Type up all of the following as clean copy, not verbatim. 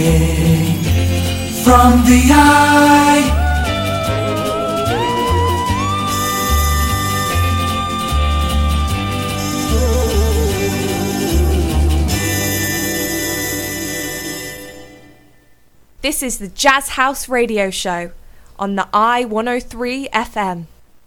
from the eye. This is the Jazz House Radio Show on the I-103 FM.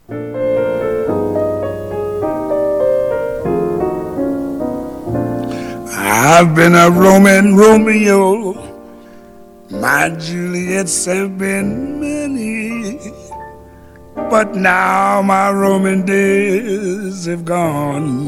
I've been a Roman Romeo, my Juliets have been many, but now my Roman days have gone.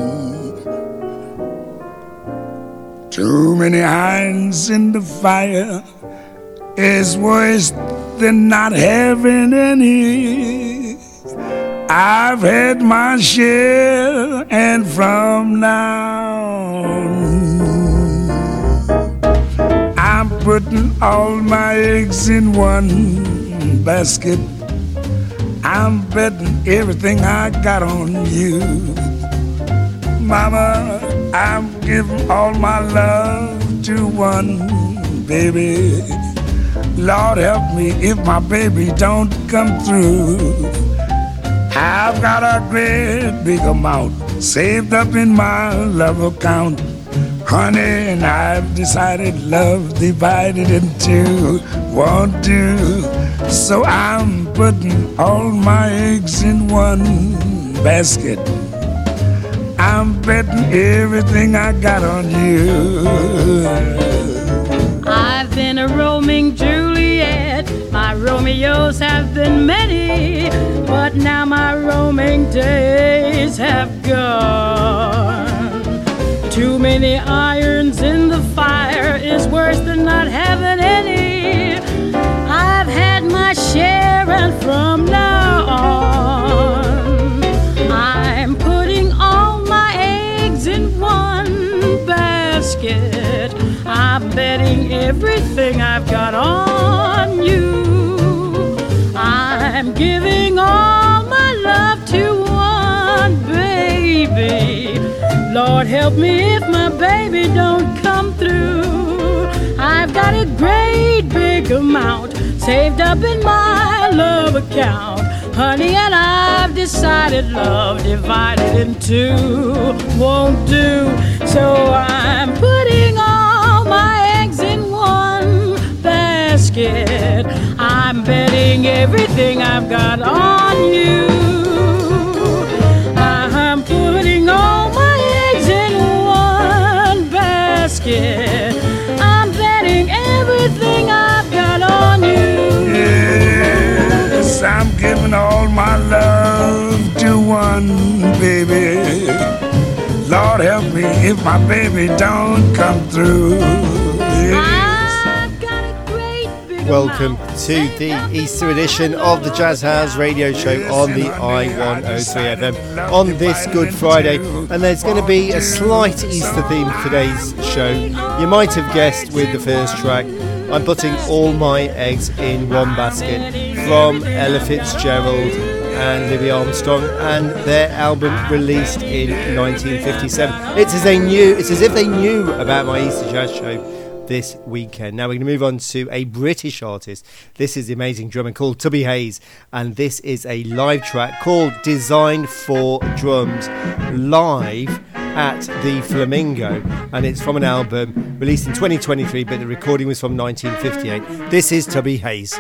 Too many irons in the fire is worse than not having any. I've had my share, and from now on, I'm putting all my eggs in one basket. I'm betting everything I got on you. Mama, I'm giving all my love to one baby. Lord help me if my baby don't come through. I've got a great big amount saved up in my love account. Honey, and I've decided love divided in two won't do. So I'm putting all my eggs in one basket. I'm betting everything I got on you. I've been a roaming Juliet, my Romeos have been many, but now my roaming days have gone. Too many irons in the fire is worse than not having any. I've had my share, and from now on, I'm putting all my eggs in one basket. I'm betting everything I've got on you. I'm giving all my love to one baby. Lord help me if my baby don't come through. I've got a great big amount saved up in my love account. Honey, and I've decided love divided in two won't do. So I'm putting all my eggs in one basket. I'm betting everything I've got on you. I'm putting all my eggs in one basket. I'm betting everything I've got on you. Yes, I'm giving all my love to one baby. Lord help me if my baby don't come through. Yes. Welcome to the Easter edition of the Jazz House Radio Show on the I-103 FM on this Good Friday. And there's going to be a slight Easter theme for today's show. You might have guessed with the first track, I'm putting all my eggs in one basket, from Ella Fitzgerald and Louis Armstrong, and their album released in 1957. It's as if they knew about my Easter Jazz show this weekend. Now we're going to move on to a British artist. This is the amazing drummer called Tubby Hayes, and this is a live track called Designed for Drums, live at the Flamingo, and it's from an album released in 2023, but the recording was from 1958. This is Tubby Hayes.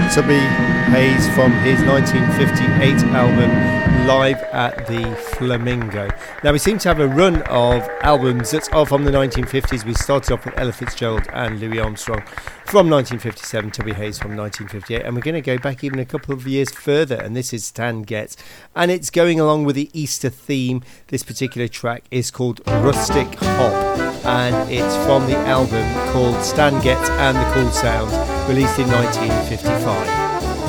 Tubby Hayes from his 1958 album Live at the Flamingo. Now we seem to have a run of albums that are from the 1950s. We started off with Ella Fitzgerald and Louis Armstrong from 1957, Tubby Hayes from 1958, and we're going to go back even a couple of years further, and this is Stan Getz, and it's going along with the Easter theme. This particular track is called Rustic Hop, and it's from the album called Stan Getz and the Cool Sound, released in 1955.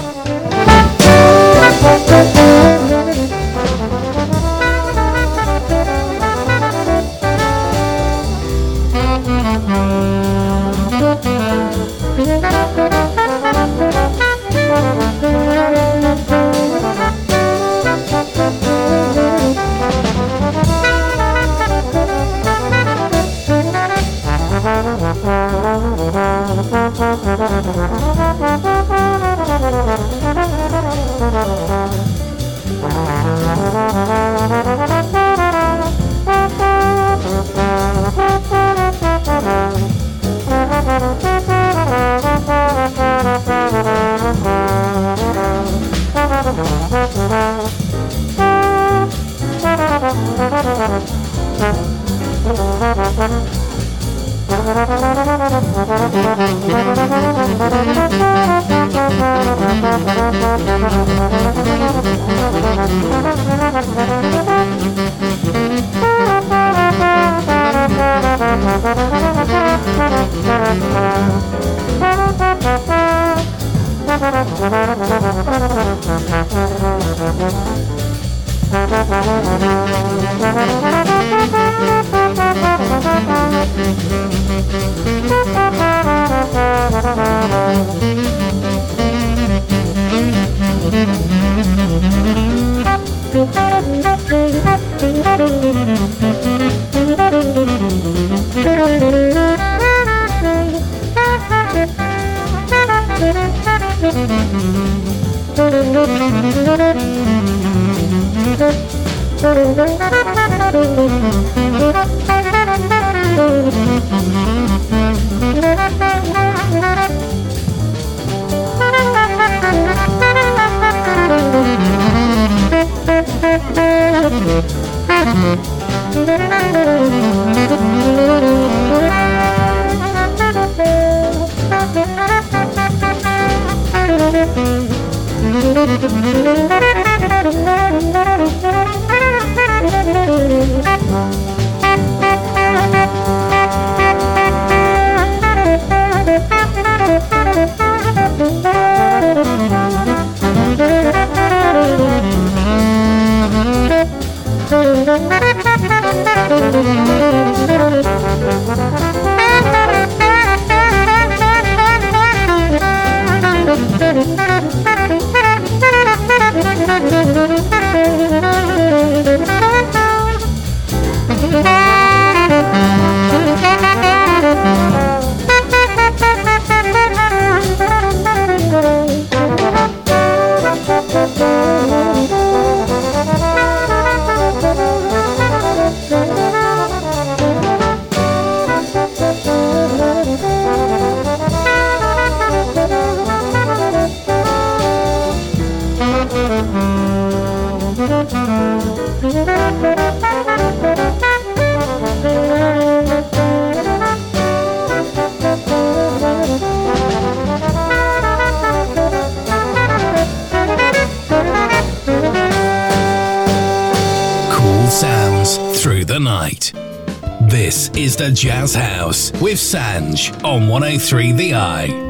This is the Jazz House with Sanj on 103 The Eye.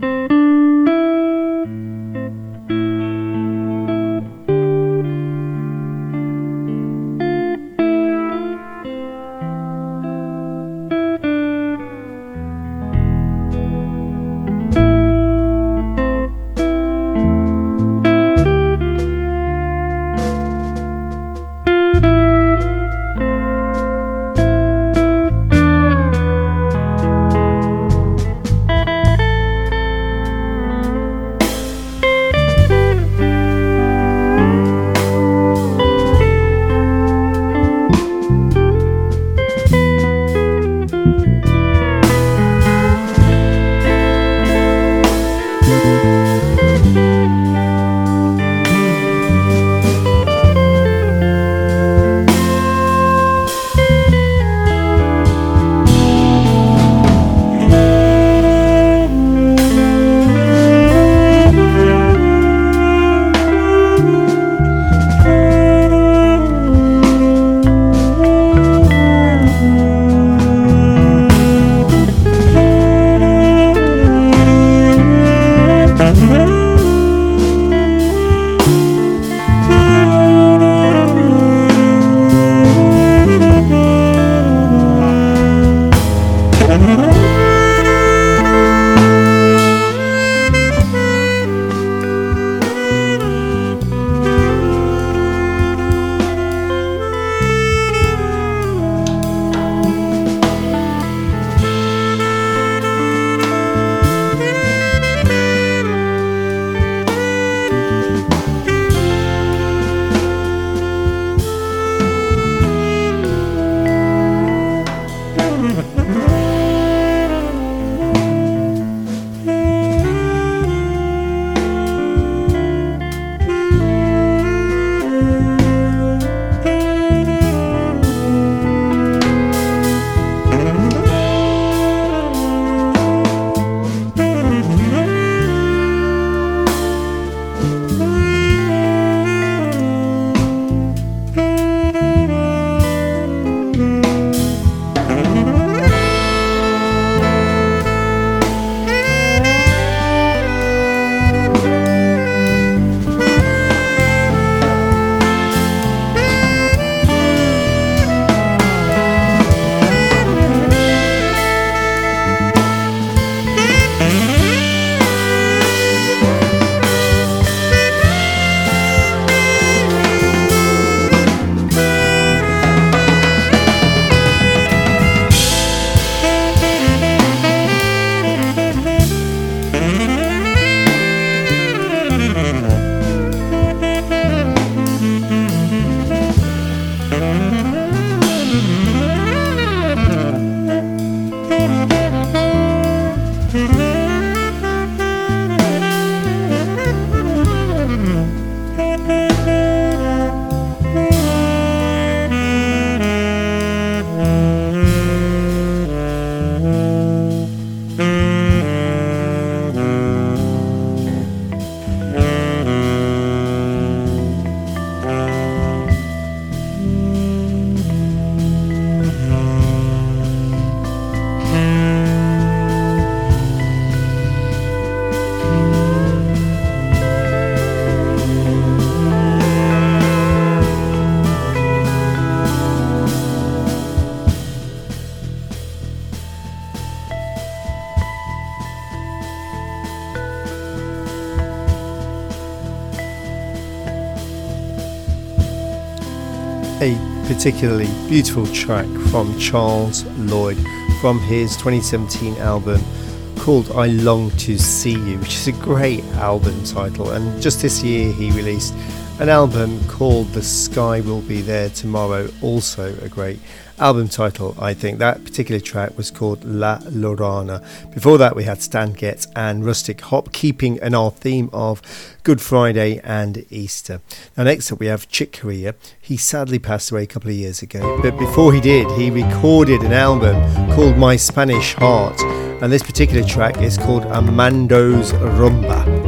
A particularly beautiful track from Charles Lloyd from his 2017 album called I Long to See You, which is a great album title. And just this year he released an album called The Sky Will Be There Tomorrow, also a great album title. I think that particular track was called La Lorana. Before that we had Stan Getz and Rustic Hop, keeping in our theme of Good Friday and Easter. Now next up we have Chick Corea. He sadly passed away a couple of years ago, but before he did, he recorded an album called My Spanish Heart, and this particular track is called Amando's Rumba.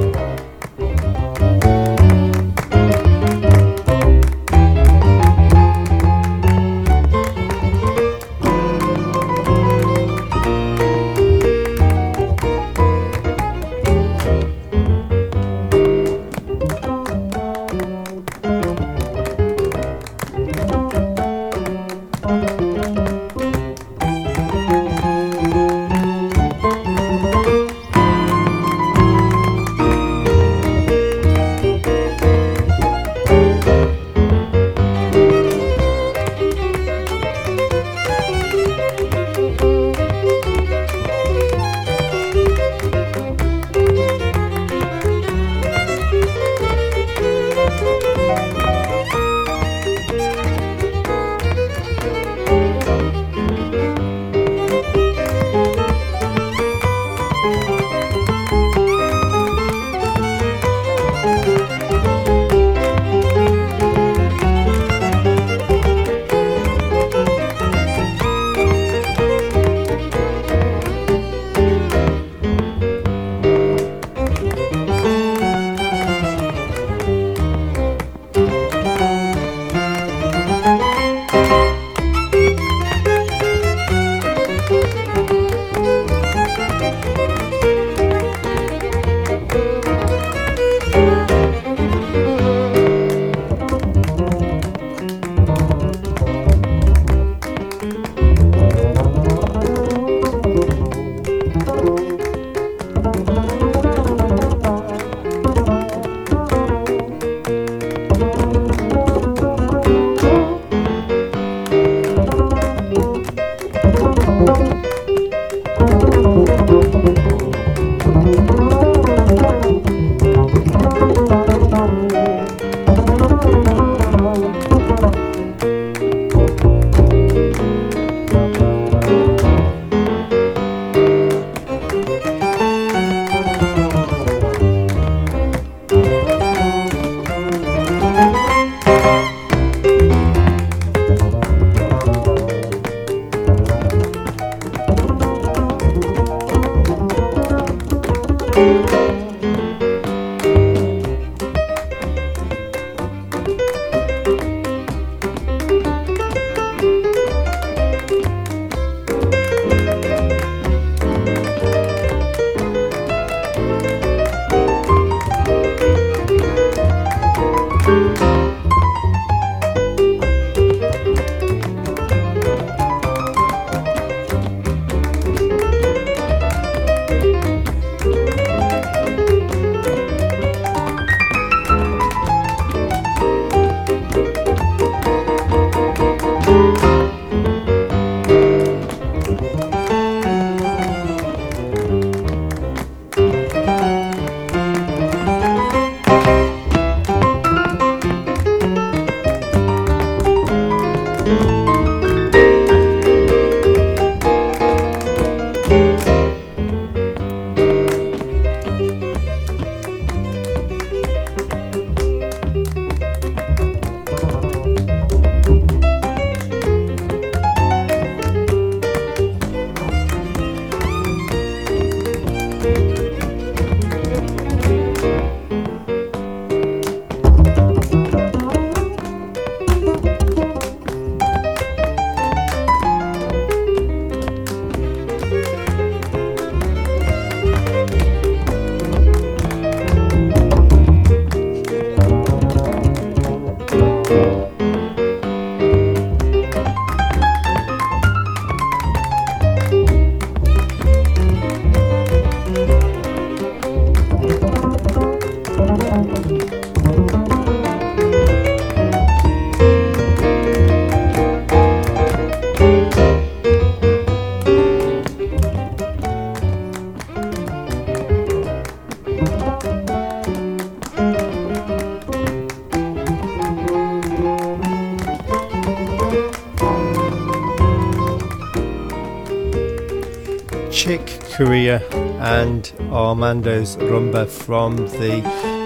Chick Corea and Armando's Rumba from the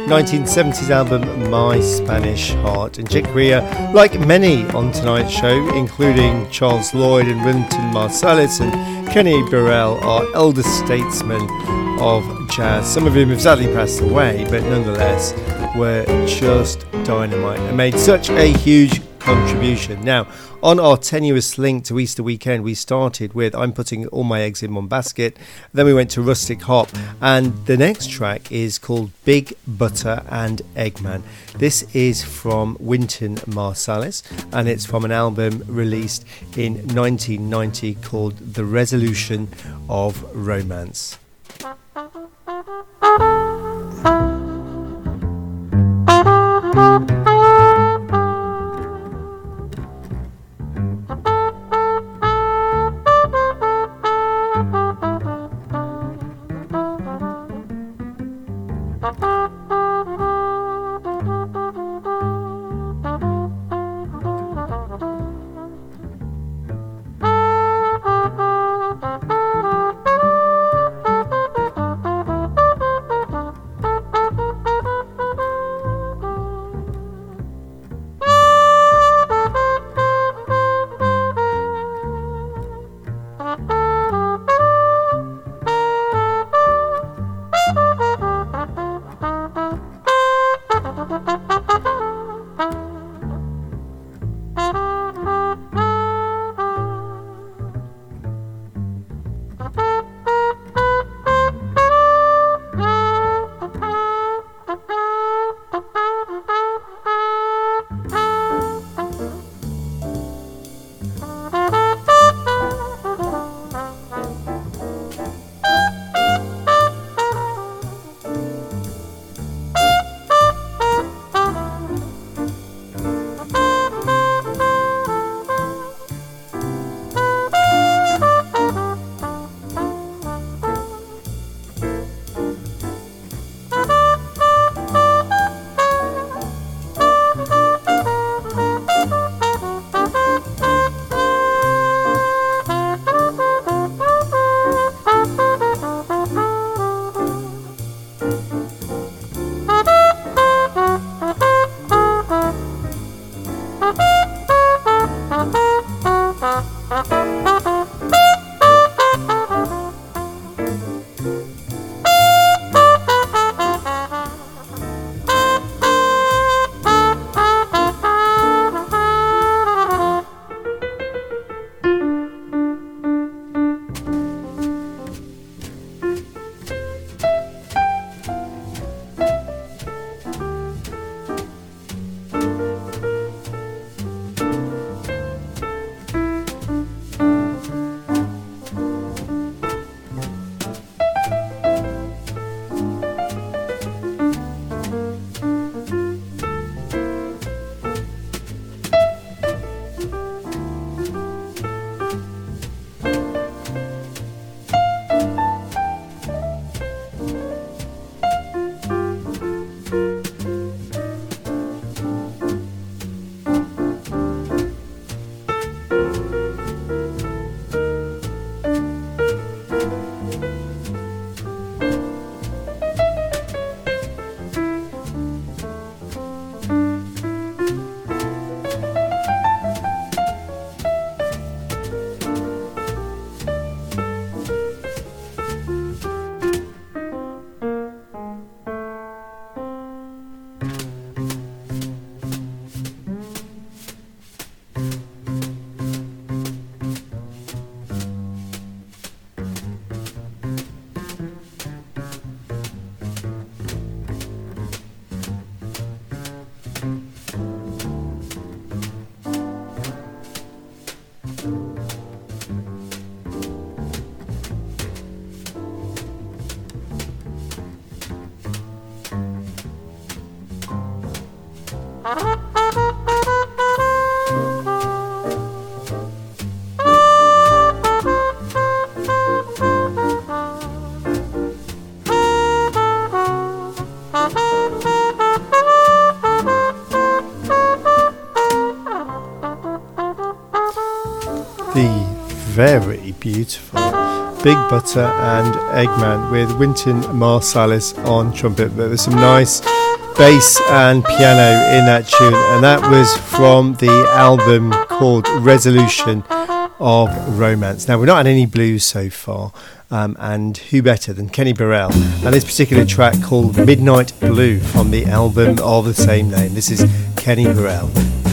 1970s album My Spanish Heart. And Chick Corea, like many on tonight's show, including Charles Lloyd and Wynton Marsalis and Kenny Burrell, are elder statesmen of jazz, some of whom have sadly passed away, but nonetheless were just dynamite and made such a huge contribution. Now, on our tenuous link to Easter weekend, we started with I'm Putting All My Eggs in One Basket, then we went to Rustic Hop, and the next track is called Big Butter and Eggman. This is from Wynton Marsalis, and it's from an album released in 1990 called The Resolution of Romance. very beautiful. Big Butter and Eggman with Wynton Marsalis on trumpet. But there's some nice bass and piano in that tune, and that was from the album called Resolution of Romance. Now, we're not had any blues so far, and who better than Kenny Burrell, and this particular track called Midnight Blue from the album of the same name. This is Kenny Burrell.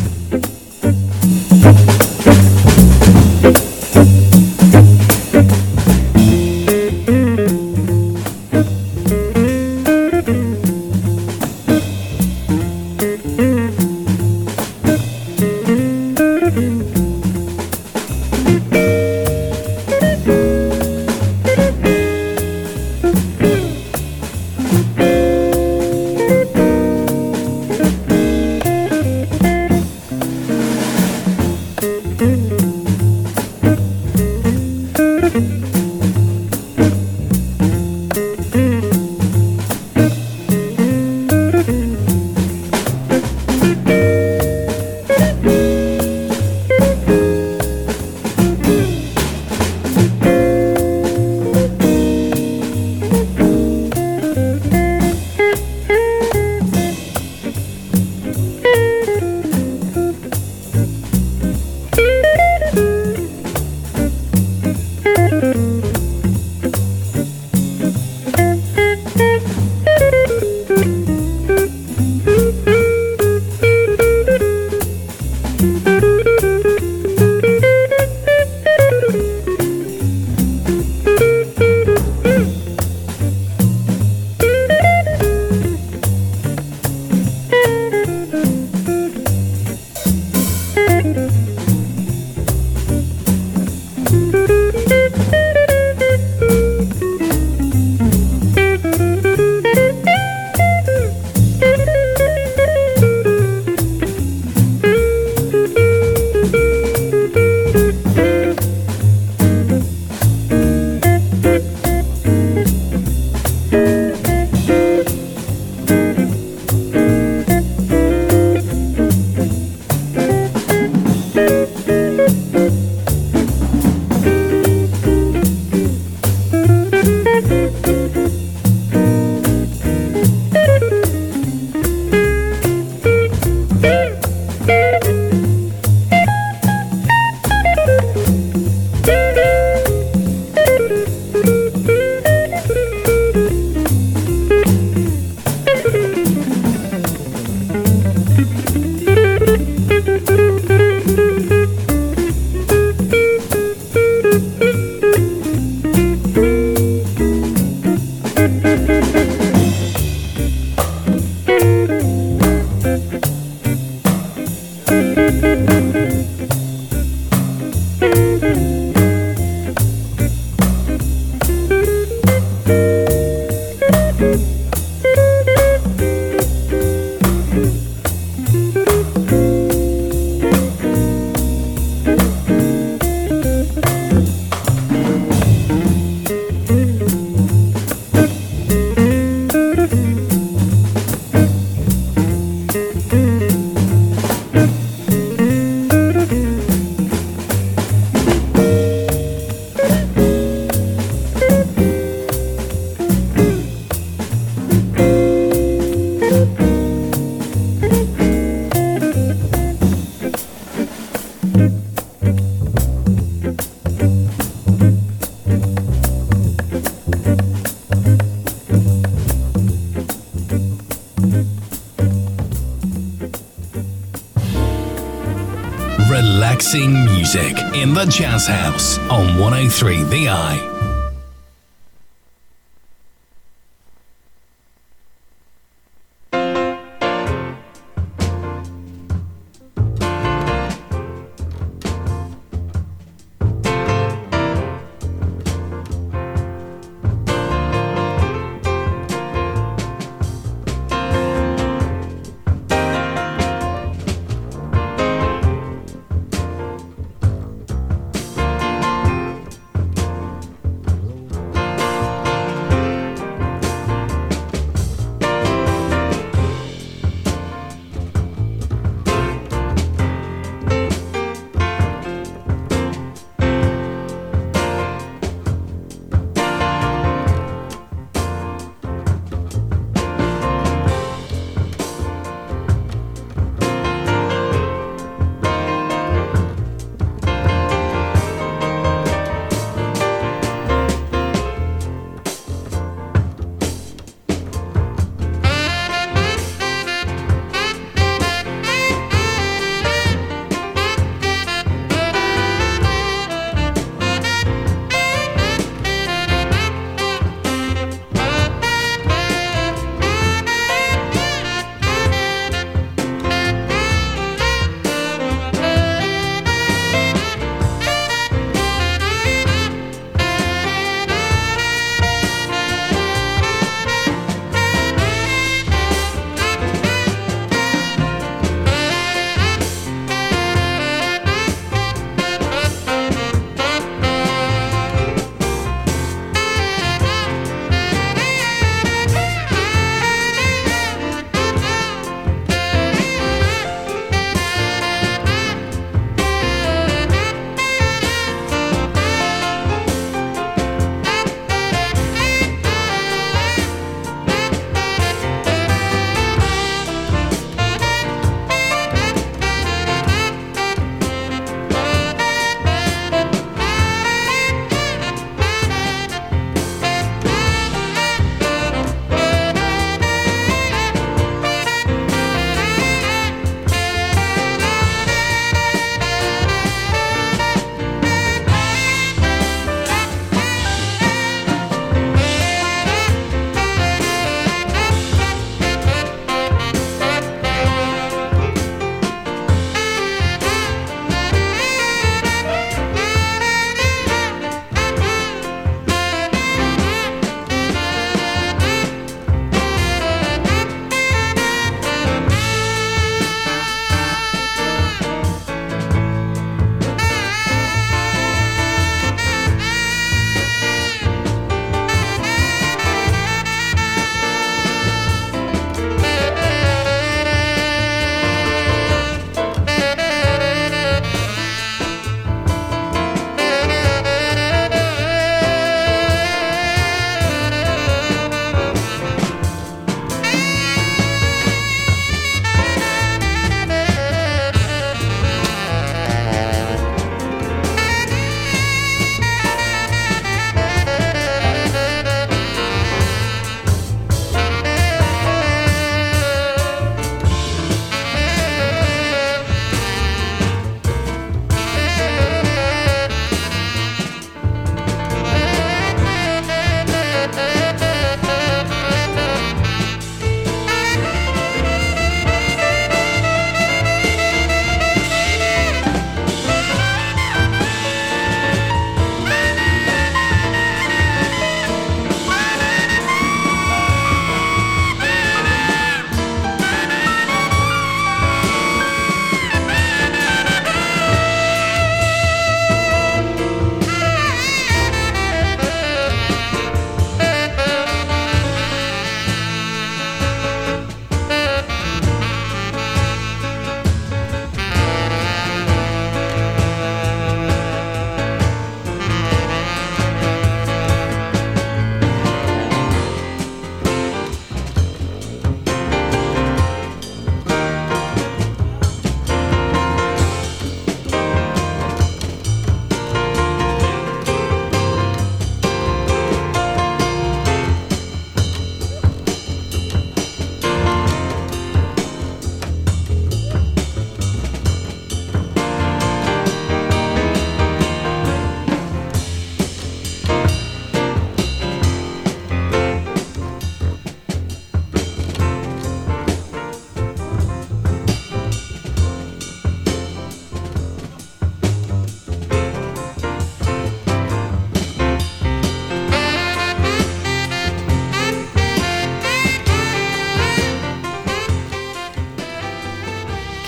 Relaxing music in the Jazz House on 103 The Eye.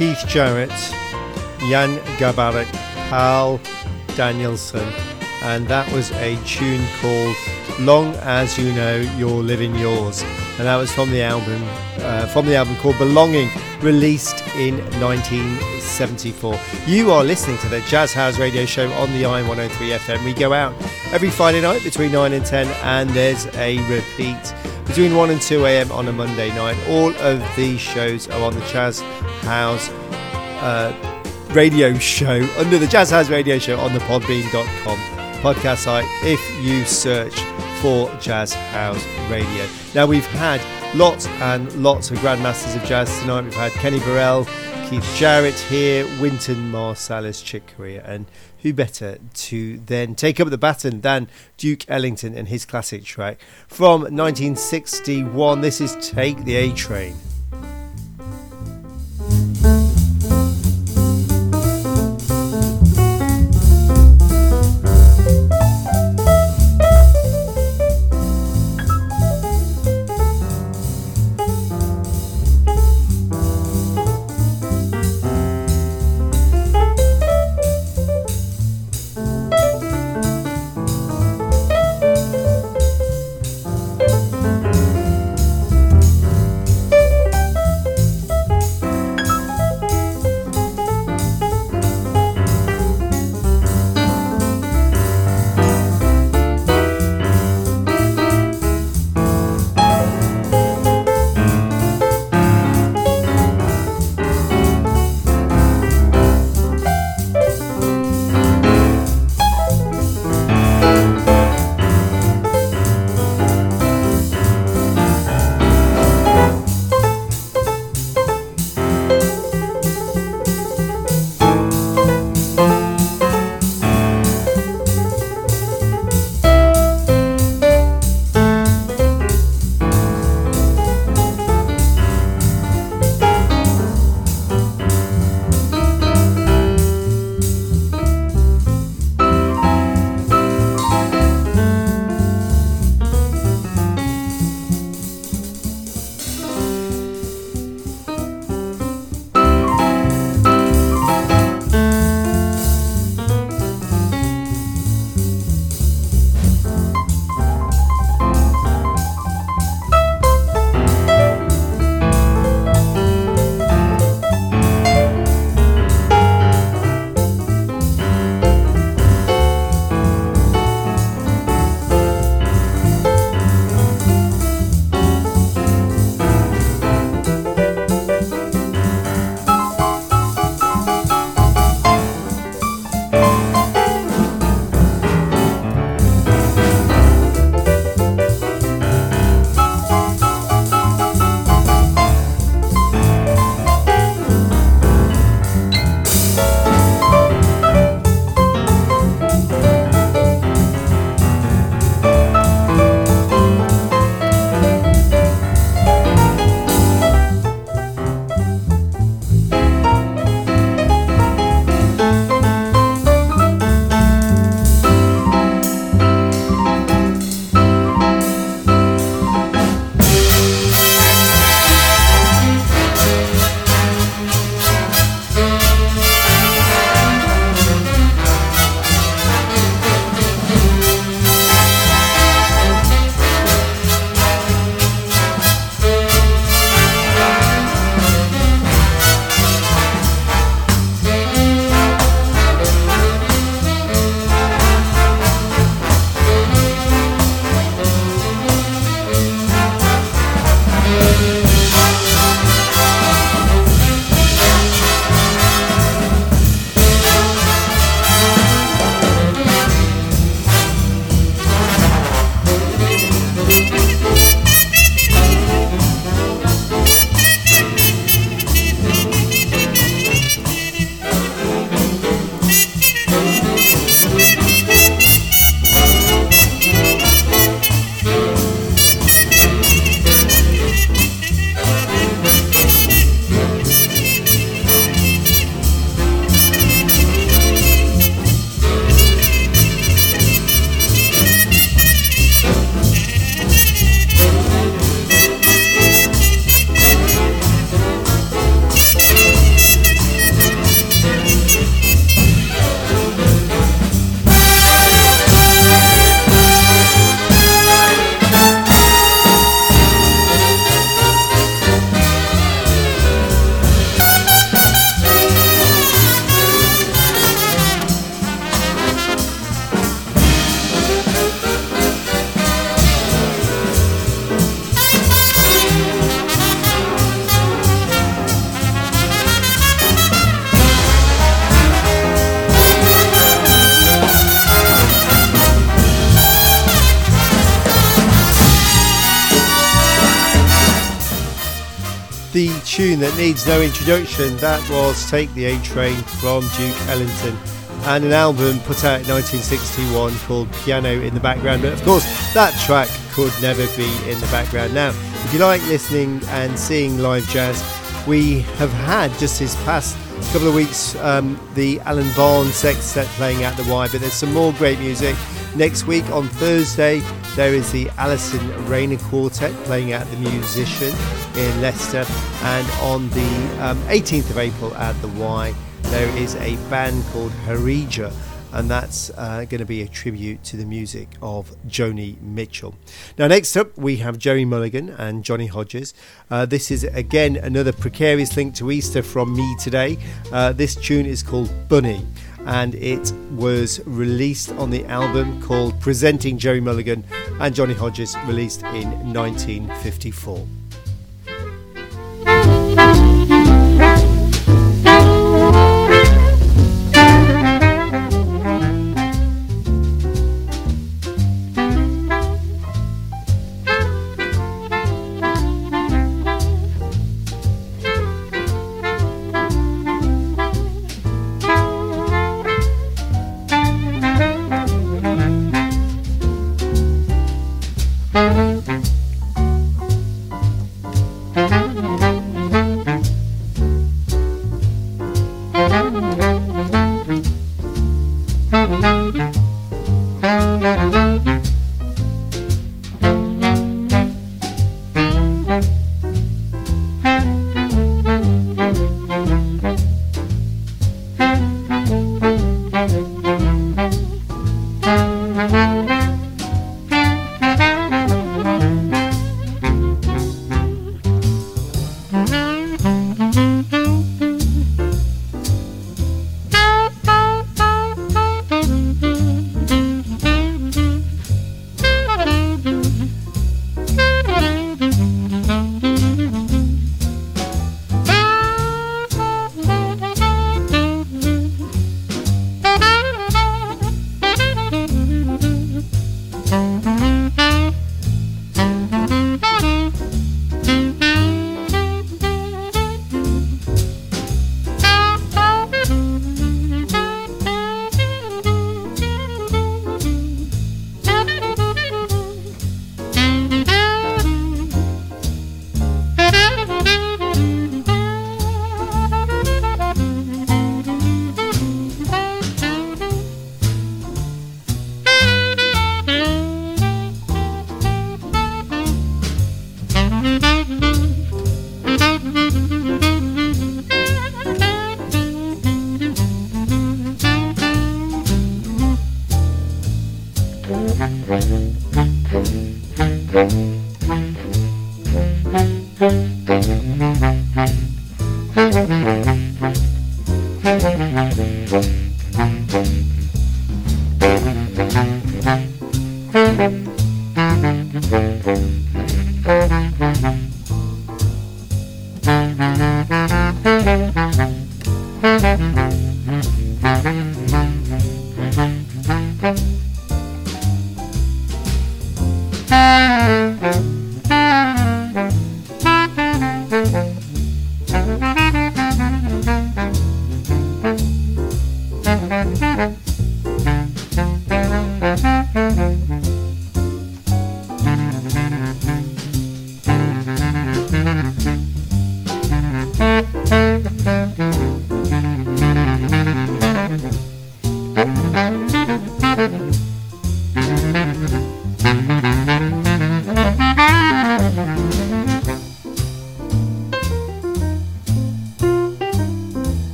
Keith Jarrett, Jan Garbarek, Paul Danielson, and that was a tune called Long As You Know You're Living Yours, and that was from the album called Belonging, released in 1974. You are listening to the Jazz House Radio Show on the I103 FM. We go out every Friday night between 9 and 10, and there's a repeat between 1 and 2 a.m. on a Monday night. All of these shows are on the Jazz House Radio Show, under the Jazz House Radio Show on the podbean.com podcast site if you search for Jazz House Radio. Now, we've had lots and lots of Grandmasters of Jazz tonight. We've had Kenny Burrell, Keith Jarrett here, Wynton Marsalis, Chick Corea, and who better to then take up the baton than Duke Ellington and his classic track from 1961. This is Take the A Train. the tune that needs no introduction. That was Take the A Train from Duke Ellington, and an album put out in 1961 called Piano in the Background. But of course, that track could never be in the background. Now, if you like listening and seeing live jazz, we have had just this past couple of weeks the Alan Vaughn Sextet playing at the Y, but there's some more great music. Next week on Thursday, there is the Alison Rayner Quartet playing at the Musician in Leicester, and on the 18th of April at the Y, there is a band called Harija, and that's going to be a tribute to the music of Joni Mitchell. Now, next up, we have Gerry Mulligan and Johnny Hodges. This is, again, another precarious link to Easter from me today. This tune is called Bunny, and it was released on the album called Presenting Gerry Mulligan and Johnny Hodges, released in 1954.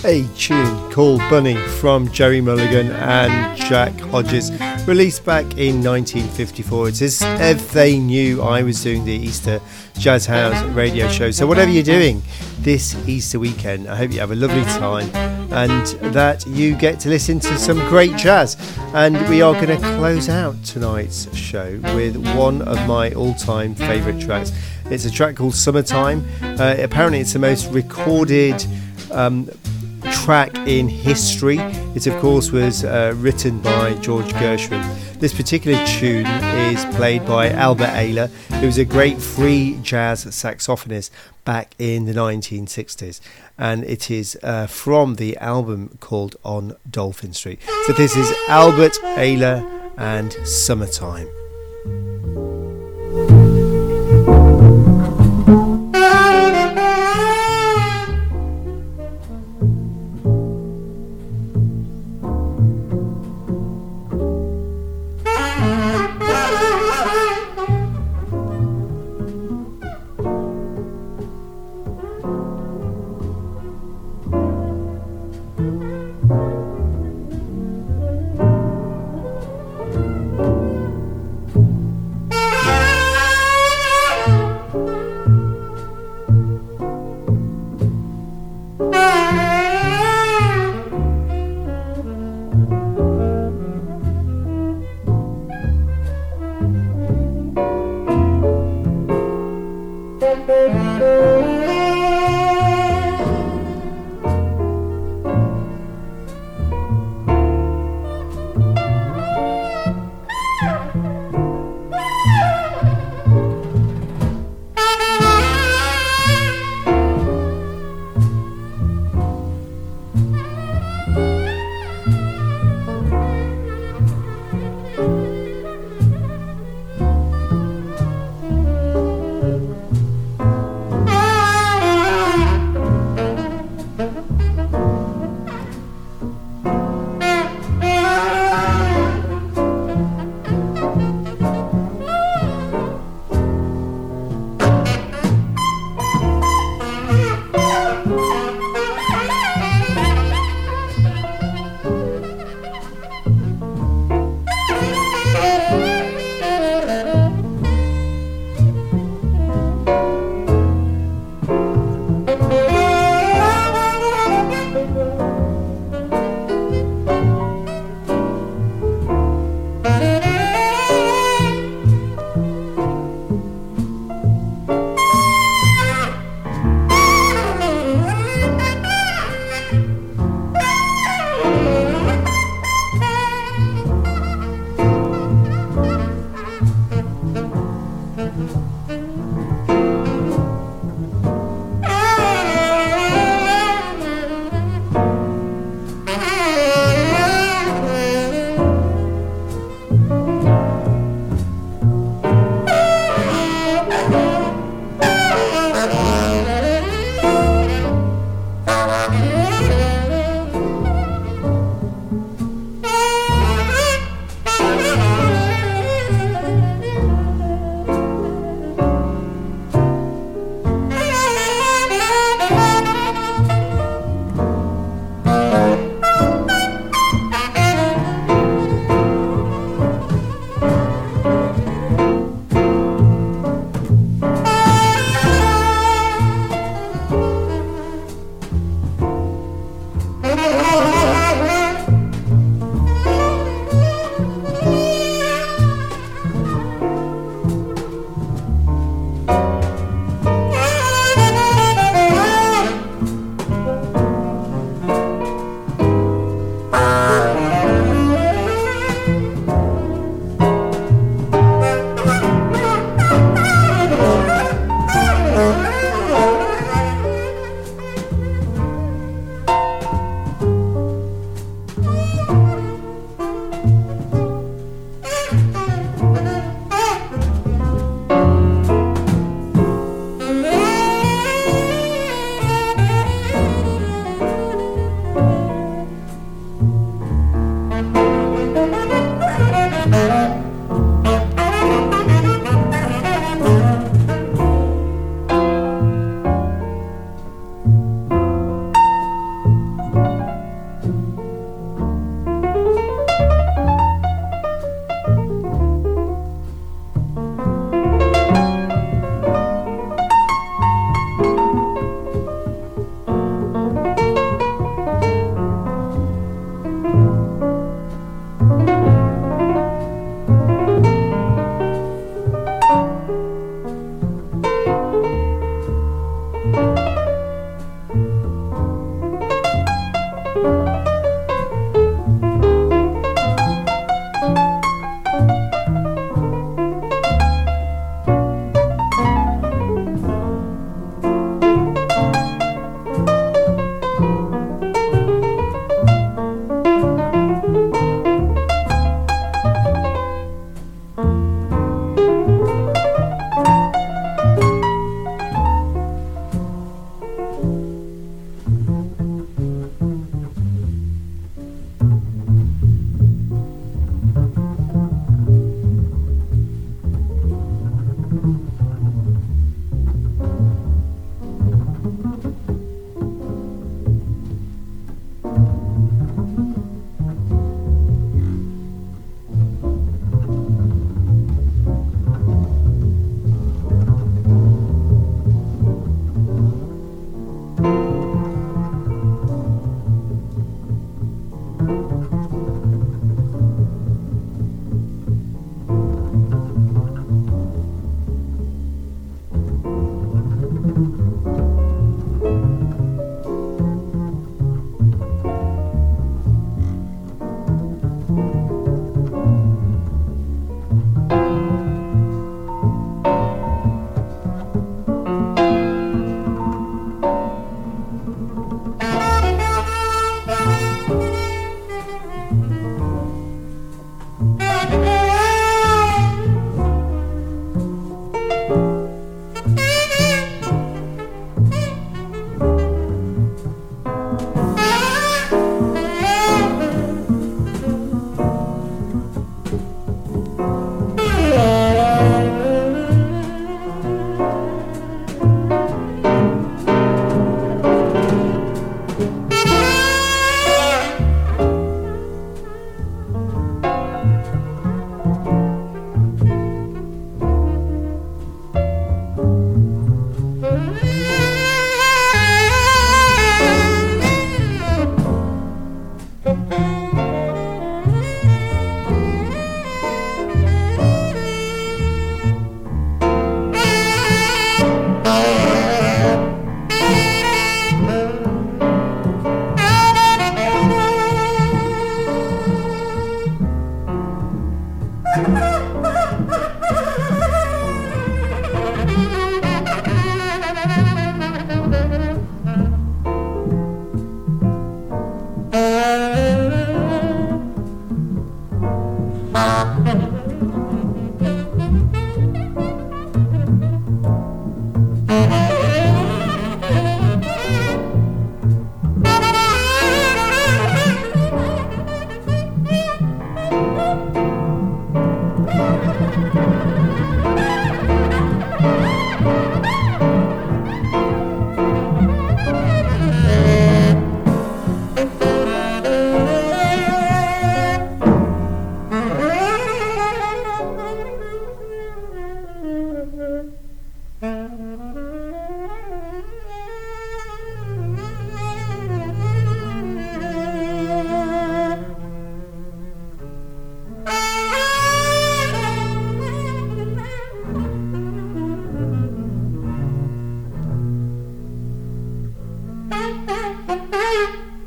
A tune called Bunny from Jerry Mulligan and Jack Hodges, released back in 1954. It's as if they knew I was doing the Easter Jazz House radio show. So whatever you're doing this Easter weekend, I hope you have a lovely time and that you get to listen to some great jazz. And we are going to close out tonight's show with one of my all-time favourite tracks. It's a track called Summertime. Apparently it's the most recorded track in history. It of course was written by George Gershwin. This particular tune is played by Albert Ayler, who was a great free jazz saxophonist back in the 1960s, and it is from the album called On Dolphin Street. So this is Albert Ayler and Summertime.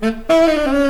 Thank you.